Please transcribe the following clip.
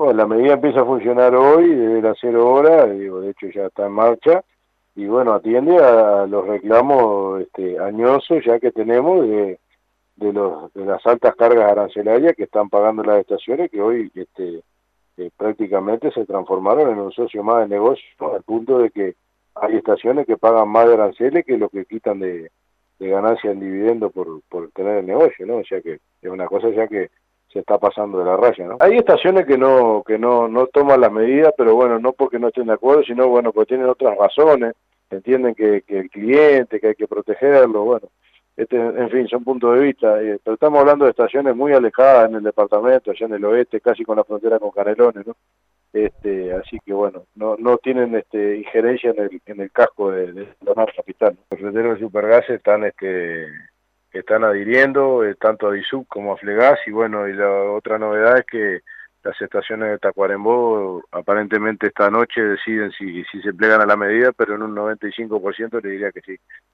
Bueno, la medida empieza a funcionar hoy, desde las 0 horas, digo, de hecho ya está en marcha, y bueno, atiende a los reclamos añosos ya que tenemos de las altas cargas arancelarias que están pagando las estaciones, que hoy prácticamente se transformaron en un socio más de negocio, ¿no? Al punto de que hay estaciones que pagan más de aranceles que lo que quitan de ganancia en dividendo por tener el negocio, ¿no? O sea que es una cosa ya que se está pasando de la raya, ¿no? Hay estaciones que no toman las medidas, pero bueno, no porque no estén de acuerdo, sino bueno, porque tienen otras razones, entienden que el cliente, que hay que protegerlo, bueno, en fin, son puntos de vista, pero estamos hablando de estaciones muy alejadas en el departamento, allá en el oeste, casi con la frontera con Canelones, ¿no? Así que bueno, no tienen injerencia en el casco de la capital, ¿no? Los renderos de Supergas están adhiriendo tanto a DISUB como a Flegas, y bueno, y la otra novedad es que las estaciones de Tacuarembó aparentemente esta noche deciden si se plegan a la medida, pero en un 95% le diría que sí.